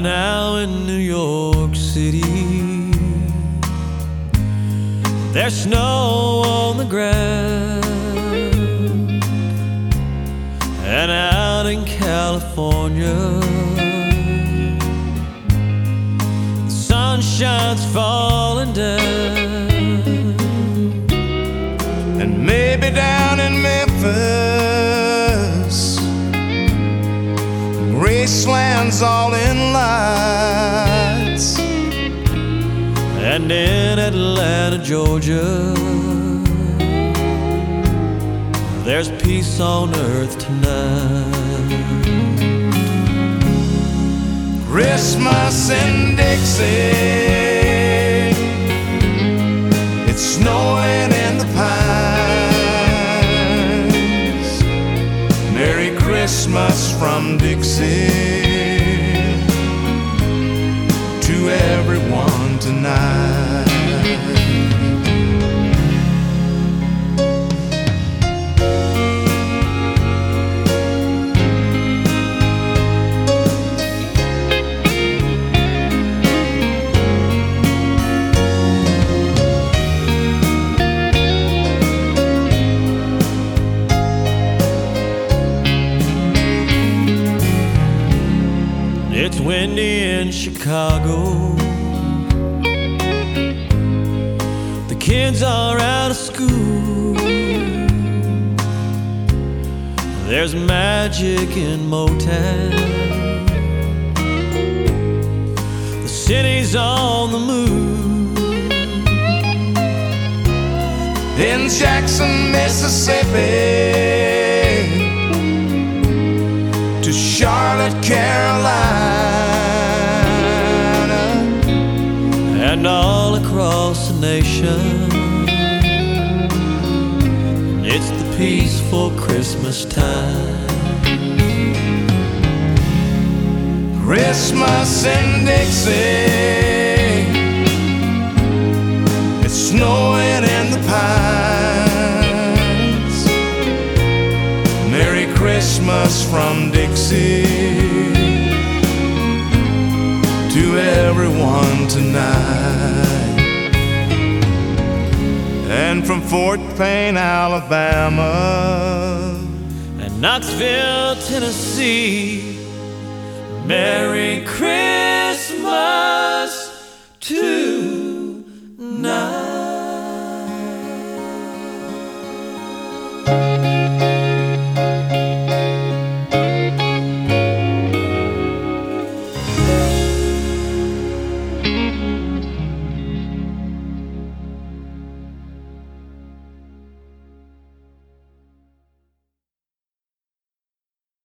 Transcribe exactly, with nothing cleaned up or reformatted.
now in New York City, there's snow on the ground, and out in California, the sunshine's falling down. And maybe down in Memphis, Graceland's all in lights. And in Atlanta, Georgia, there's peace on earth tonight. Christmas in Dixie, it's snowing in the pines. Merry Christmas from Dixie to everyone tonight. It's windy in Chicago, the kids are out of school. There's magic in Motown, the city's on the move. In Jackson, Mississippi, to Charlotte, Carolina, and all across the nation, it's the peaceful Christmas time. Christmas in Dixie, it's snowing in the pines. Merry Christmas from Dixie to everyone tonight. And from Fort Payne, Alabama, and Knoxville, Tennessee, Merry Christmas to